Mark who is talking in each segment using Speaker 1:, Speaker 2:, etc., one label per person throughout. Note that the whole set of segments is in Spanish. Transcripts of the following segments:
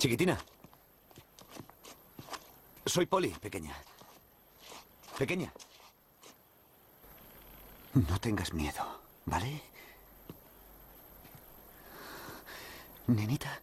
Speaker 1: Chiquitina. Soy Polly, pequeña. Pequeña. No tengas miedo, ¿vale? Nenita.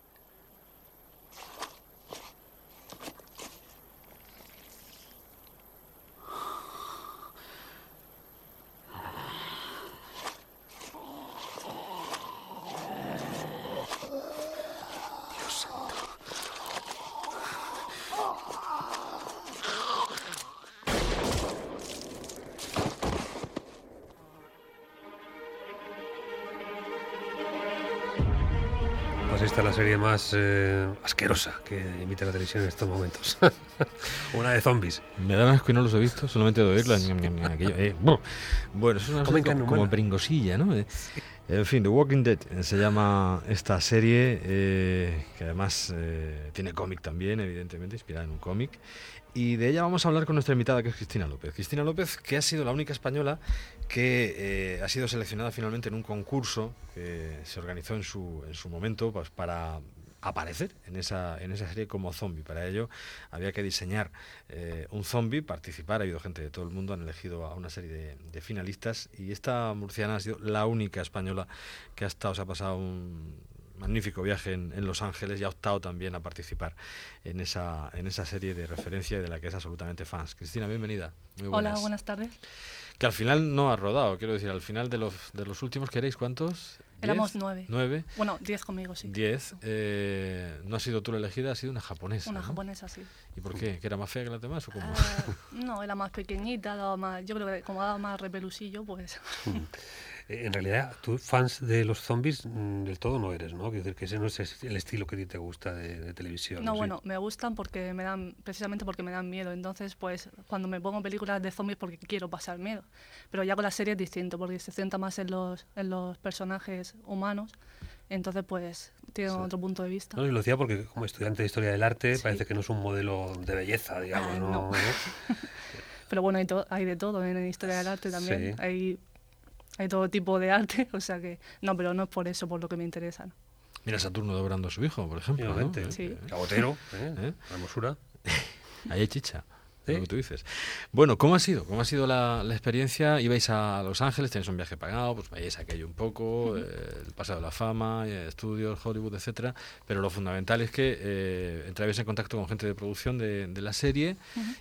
Speaker 2: Esta es la serie más asquerosa que emite la televisión en estos momentos. Una de zombies.
Speaker 3: Me da asco y no los he visto, solamente de oírla. Bueno, es una serie como pringosilla, ¿no? En fin, The Walking Dead se llama esta serie, que además tiene cómic también, evidentemente, inspirada en un cómic. Y de ella vamos a hablar con nuestra invitada, que es Cristina López. Cristina López, que ha sido la única española que ha sido seleccionada finalmente en un concurso que se organizó en su momento, pues, para aparecer en esa serie como zombie. Para ello había que diseñar un zombie, participar. Ha habido gente de todo el mundo, han elegido a una serie de finalistas, y esta murciana ha sido la única española que ha estado, se ha pasado un magnífico viaje en Los Ángeles y ha optado también a participar en esa serie de referencia y de la que es absolutamente fans. Cristina, bienvenida. Muy buenas.
Speaker 4: Hola, buenas tardes.
Speaker 3: Que al final no ha rodado, quiero decir, al final de los últimos, ¿queréis cuántos?
Speaker 4: Éramos 9.
Speaker 3: 9.
Speaker 4: Bueno, 10 conmigo, sí.
Speaker 3: 10. No ha sido tú la elegida, ha sido una japonesa.
Speaker 4: Una
Speaker 3: ¿no?
Speaker 4: japonesa, sí.
Speaker 3: ¿Y por qué? ¿Que era más fea que las demás o cómo?
Speaker 4: No, era más pequeñita, daba más, yo creo que como daba más repelusillo, pues...
Speaker 2: En realidad, tú fans de los zombies del todo no eres, ¿no? Quiero decir que ese no es el estilo que a ti te gusta de televisión.
Speaker 4: No,
Speaker 2: ¿sí?
Speaker 4: bueno, me gustan precisamente porque me dan miedo. Entonces, pues, cuando me pongo películas de zombies porque quiero pasar miedo. Pero ya con la serie es distinto, porque se centra más en los personajes humanos. Entonces, pues, tiene otro punto de vista.
Speaker 2: No, y lo decía porque como estudiante de Historia del Arte
Speaker 4: Sí.
Speaker 2: parece que no es un modelo de belleza, digamos,
Speaker 4: no.
Speaker 2: Pero
Speaker 4: bueno, hay de todo en Historia del Arte también.
Speaker 2: Sí.
Speaker 4: Hay todo tipo de arte, o sea que... No, pero no es por eso por lo que me interesa, ¿no?
Speaker 3: Mira Saturno devorando a su hijo, por ejemplo, ¿no?
Speaker 4: Sí.
Speaker 2: Cabotero, la hermosura.
Speaker 3: Ahí hay chicha.
Speaker 2: ¿Sí?
Speaker 3: Lo que tú dices. Bueno, ¿cómo ha sido? ¿Cómo ha sido la experiencia? Ibais a Los Ángeles, tenéis un viaje pagado, pues veis aquello un poco, el Paseo de la Fama, estudios, Hollywood, etcétera. Pero lo fundamental es que entrabais en contacto con gente de producción de la serie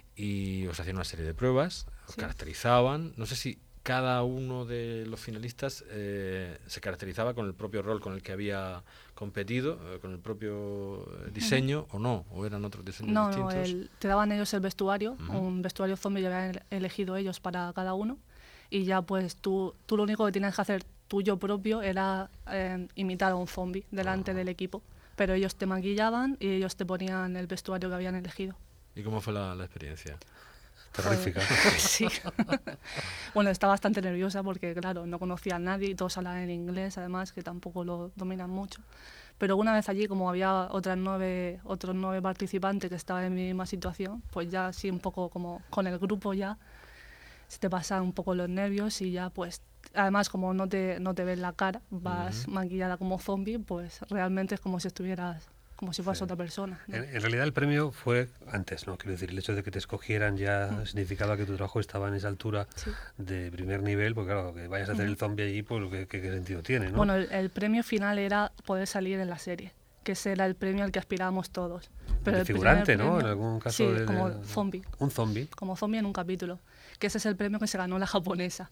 Speaker 3: y os hacían una serie de pruebas, os caracterizaban. No sé si cada uno de los finalistas se caracterizaba con el propio rol con el que había competido, con el propio diseño, o no, o eran otros diseños distintos.
Speaker 4: No, te daban ellos el vestuario, un vestuario zombie, ya habían elegido ellos para cada uno, y ya pues tú lo único que tienes que hacer tuyo propio era imitar a un zombie delante del equipo, pero ellos te maquillaban y ellos te ponían el vestuario que habían elegido.
Speaker 3: ¿Y cómo fue la experiencia?
Speaker 2: Terrorífica.
Speaker 4: Sí. Bueno, estaba bastante nerviosa porque, claro, no conocía a nadie y todos hablaban en inglés, además, que tampoco lo dominan mucho. Pero una vez allí, como había otros 9 participantes que estaban en mi misma situación, pues ya sí, un poco como con el grupo ya se te pasan un poco los nervios y ya pues... Además, como no te ven la cara, vas maquillada como zombie, pues realmente es como si estuvieras... como si fueras otra persona, ¿no?
Speaker 2: En realidad el premio fue antes, ¿no? Quiero decir, el hecho de que te escogieran ya significaba que tu trabajo estaba en esa altura de primer nivel, porque claro, que vayas a hacer el zombie allí, pues ¿qué sentido tiene, ¿no?
Speaker 4: Bueno, el premio final era poder salir en la serie, que ese era el premio al que aspirábamos todos. Pero
Speaker 2: de figurante, ¿no?
Speaker 4: Premio,
Speaker 2: en algún caso
Speaker 4: sí, como zombie.
Speaker 2: Un zombie.
Speaker 4: Como zombie en un capítulo, que ese es el premio que se ganó la japonesa.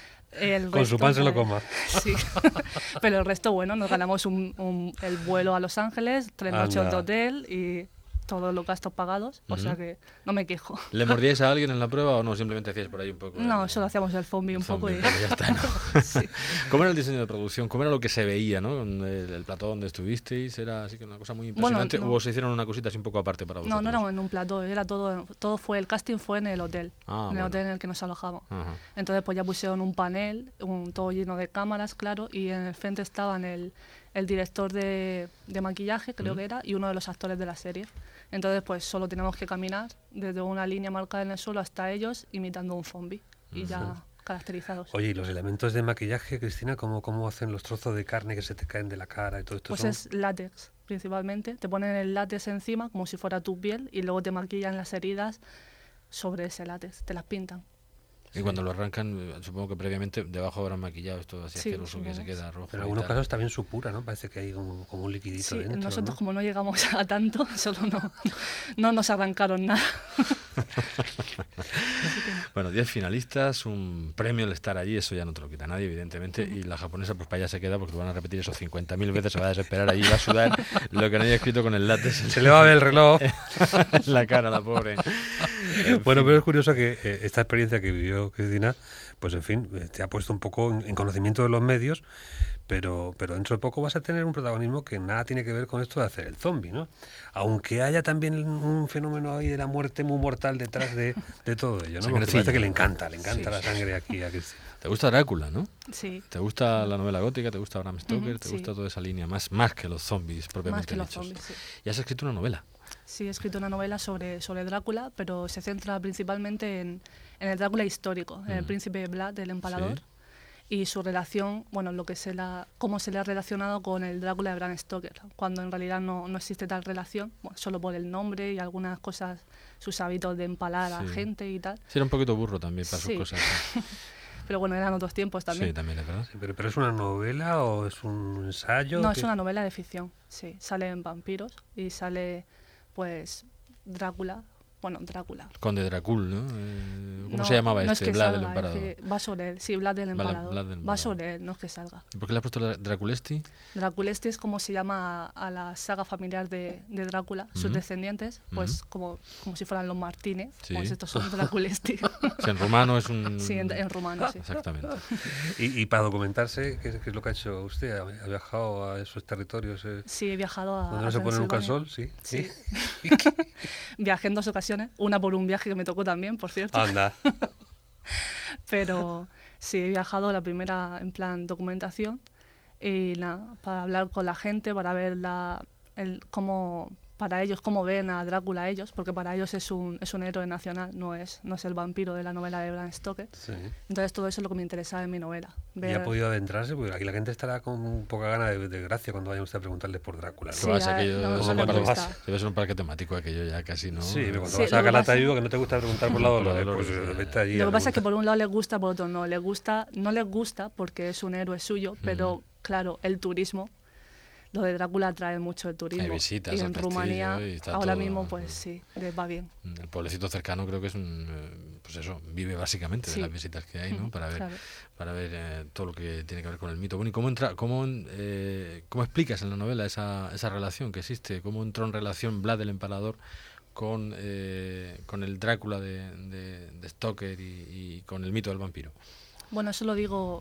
Speaker 2: Con su pan se lo coma.
Speaker 4: Sí, pero el resto, bueno, nos ganamos el vuelo a Los Ángeles, 3 noches de hotel y todos los gastos pagados, o sea que no me quejo.
Speaker 3: ¿Le mordíais a alguien en la prueba o no? Simplemente hacíais por ahí un poco.
Speaker 4: No, solo hacíamos el zombie un poco y
Speaker 3: ya está, ¿no?
Speaker 4: Sí.
Speaker 3: ¿Cómo era el diseño de producción? ¿Cómo era lo que se veía, ¿no? Con el plató donde estuvisteis, ¿era así que una cosa muy impresionante?
Speaker 4: Bueno, no.
Speaker 3: ¿O os hicieron una cosita así un poco aparte para vosotros?
Speaker 4: No era en un plató, era todo fue, el casting fue en el hotel, el hotel en el que nos alojamos. Entonces pues ya pusieron un panel, todo lleno de cámaras, claro, y en el frente estaban el director de maquillaje, creo que era, y uno de los actores de la serie. Entonces pues solo teníamos que caminar desde una línea marcada en el suelo hasta ellos imitando un zombie y ya caracterizados.
Speaker 2: Oye, ¿y los elementos de maquillaje, Cristina, cómo hacen los trozos de carne que se te caen de la cara y todo esto?
Speaker 4: Pues es látex. principalmente. Te ponen el látex encima como si fuera tu piel y luego te maquillan las heridas sobre ese látex, te las pintan.
Speaker 3: Y cuando lo arrancan, supongo que previamente debajo habrán maquillado esto así asqueroso que se queda rojo.
Speaker 2: Pero en algunos casos también supura, ¿no? Parece que hay como un liquidito dentro.
Speaker 4: Nosotros
Speaker 2: ¿no?
Speaker 4: como no llegamos a tanto, solo no nos arrancaron nada.
Speaker 3: Bueno, 10 finalistas, un premio al estar allí, eso ya no te lo quita nadie, evidentemente, y la japonesa pues para allá se queda porque te van a repetir eso 50.000 veces, se va a desesperar allí, va a sudar lo que no haya escrito con el látex.
Speaker 2: Se le va a ver el reloj.
Speaker 3: En la cara, la pobre.
Speaker 2: Bueno, pero es curioso que esta experiencia que vivió Cristina, pues en fin, te ha puesto un poco en conocimiento de los medios, pero dentro de poco vas a tener un protagonismo que nada tiene que ver con esto de hacer el zombie, ¿no? Aunque haya también un fenómeno ahí de la muerte muy mortal detrás de todo ello, ¿no? Porque parece que le encanta la sangre aquí a Cristina.
Speaker 3: Te gusta Drácula, ¿no?
Speaker 4: Sí.
Speaker 3: ¿Te gusta la novela gótica? ¿Te gusta Bram Stoker? ¿Te gusta toda esa línea? Más que los zombies propiamente dichos.
Speaker 4: Más que los zombies, sí.
Speaker 3: Y has escrito una novela.
Speaker 4: Sí, he escrito una novela sobre Drácula, pero se centra principalmente en el Drácula histórico, en el príncipe Vlad, el Empalador, y su relación, bueno, cómo se le ha relacionado con el Drácula de Bram Stoker, cuando en realidad no existe tal relación, bueno, solo por el nombre y algunas cosas, sus hábitos de empalar a gente y tal.
Speaker 3: Sí, era un poquito burro también para sus cosas. ¿Sí?
Speaker 4: Pero bueno, eran otros tiempos también.
Speaker 3: Sí, también es verdad.
Speaker 2: Sí, pero ¿es una novela o es un ensayo?
Speaker 4: No, es una novela de ficción, sí. Salen vampiros y sale, pues, Drácula.
Speaker 3: Conde Drácul, ¿no? ¿Cómo se llamaba
Speaker 4: no
Speaker 3: este?
Speaker 4: Es que
Speaker 3: Vlad
Speaker 4: salga,
Speaker 3: del Empalador.
Speaker 4: es que va sobre él, sí, Vlad del Empalador.
Speaker 3: Vlad del
Speaker 4: Va sobre él, no es que salga.
Speaker 3: ¿Y por qué le has puesto Draculesti?
Speaker 4: Draculesti es como se llama a la saga familiar de Drácula, sus descendientes, pues como si fueran los Martínez, pues estos son Draculesti.
Speaker 3: Sí, en rumano es un...
Speaker 4: Sí, en rumano, sí.
Speaker 3: Exactamente.
Speaker 2: Y para documentarse, ¿qué es lo que ha hecho usted? ¿Ha viajado a esos territorios?
Speaker 4: Sí, he viajado a
Speaker 2: ¿Donde no se pone nunca el sol? Sí.
Speaker 4: Viajé en 2 ocasiones, una por un viaje que me tocó también, por cierto.
Speaker 2: Anda.
Speaker 4: Pero sí, he viajado la primera en plan documentación y nada, para hablar con la gente, para ver para ellos cómo ven a Drácula ellos, porque para ellos es un héroe nacional, no es el vampiro de la novela de Bram Stoker.
Speaker 2: Sí.
Speaker 4: Entonces todo eso es lo que me interesaba en mi novela.
Speaker 2: Y ha podido adentrarse, porque aquí la gente estará con poca gana de gracia cuando vaya usted a preguntarle por Drácula.
Speaker 4: Sí,
Speaker 3: debe ser un parque temático aquello ya casi, ¿no?
Speaker 2: Sí, pero cuando vas a Calatayud, que no te gusta preguntar por lado, pues vete allí.
Speaker 4: Lo que pasa es que por un lado les gusta, por otro no. No les gusta porque es un héroe suyo, pero claro, el turismo, lo de Drácula atrae mucho el turismo.
Speaker 3: Hay visitas
Speaker 4: y en Rumanía ahora mismo pues sí, les va bien.
Speaker 3: El pueblecito cercano creo que es pues eso, vive básicamente de las visitas que hay, ¿no? Para ver todo lo que tiene que ver con el mito. Bueno, ¿y cómo explicas en la novela esa relación que existe? ¿Cómo entró en relación Vlad el Empalador con el Drácula de Stoker y con el mito del vampiro?
Speaker 4: Bueno, eso lo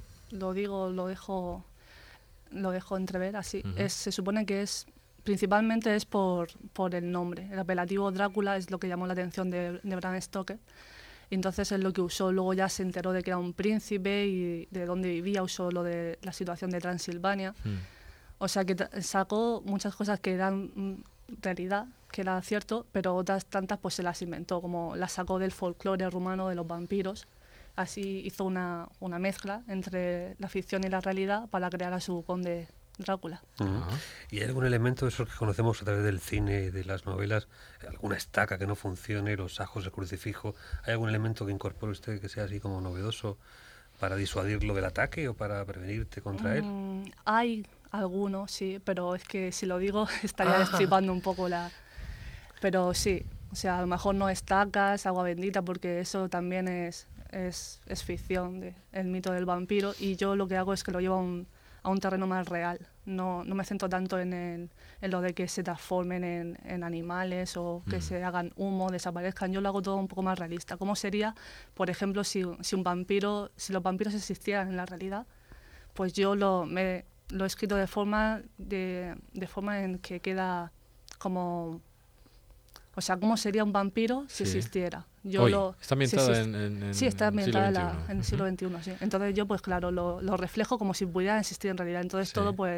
Speaker 4: dejo entrever así. Se supone que principalmente es por el nombre. El apelativo Drácula es lo que llamó la atención de Bram Stoker. Y entonces es lo que usó. Luego ya se enteró de que era un príncipe y de dónde vivía, usó lo de la situación de Transilvania. O sea que sacó muchas cosas que eran realidad, que era cierto, pero otras tantas pues se las inventó, como las sacó del folclore rumano de los vampiros. Así hizo una mezcla entre la ficción y la realidad para crear a su conde Drácula.
Speaker 2: ¿Y hay algún elemento de esos que conocemos a través del cine y de las novelas? ¿Alguna estaca que no funcione, los ajos, el crucifijo? ¿Hay algún elemento que incorpore usted que sea así como novedoso para disuadirlo del ataque o para prevenirte contra él?
Speaker 4: Hay algunos, sí, pero es que si lo digo estaría destripando un poco Pero sí, o sea, a lo mejor no estacas, agua bendita, porque eso también es ficción, el mito del vampiro, y yo lo que hago es que lo llevo a un terreno más real. No me centro tanto en lo de que se transformen en animales o que se hagan humo, desaparezcan. Yo lo hago todo un poco más realista. ¿Cómo sería, por ejemplo, si los vampiros existieran en la realidad? Pues yo lo he escrito de forma en que queda como... O sea, ¿cómo sería un vampiro si existiera?
Speaker 3: Está ambientada
Speaker 4: está ambientada en el siglo XXI, sí. Entonces yo, pues claro, lo reflejo como si pudiera existir en realidad. Entonces todo, pues,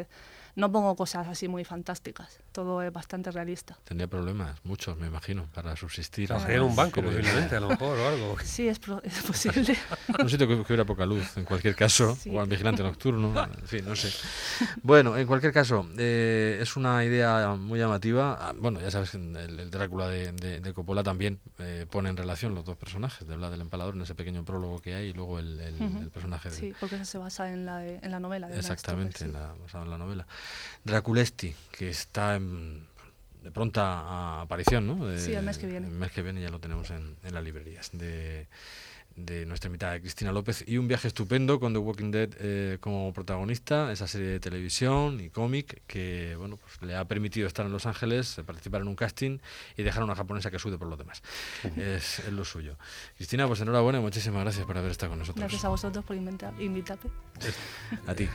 Speaker 4: no pongo cosas así muy fantásticas, todo es bastante realista.
Speaker 3: Tendría problemas, muchos me imagino, para subsistir.
Speaker 2: Trabajaría en un banco posiblemente, a lo mejor, o algo.
Speaker 4: Sí, es posible.
Speaker 3: Un sitio que hubiera poca luz, en cualquier caso,
Speaker 4: Sí.
Speaker 3: o al vigilante nocturno, en fin, no sé. Bueno, en cualquier caso, es una idea muy llamativa. Bueno, ya sabes que el Drácula de Coppola también pone en relación los dos personajes, de Vlad el Empalador, en ese pequeño prólogo que hay, y luego el personaje de...
Speaker 4: Sí, porque eso se basa en la novela. De Bram
Speaker 3: Exactamente,
Speaker 4: Stoker, sí.
Speaker 3: basado en la novela. Draculesti, que está de pronta aparición, ¿no?
Speaker 4: Sí, el mes que viene.
Speaker 3: El mes que viene ya lo tenemos en las librerías de nuestra invitada Cristina López, y un viaje estupendo con The Walking Dead como protagonista, esa serie de televisión y cómic que, bueno, pues le ha permitido estar en Los Ángeles, participar en un casting y dejar a una japonesa que sude por los demás. Es lo suyo. Cristina, pues enhorabuena y muchísimas gracias por haber estado con nosotros.
Speaker 4: Gracias a vosotros por invitarme.
Speaker 3: A ti.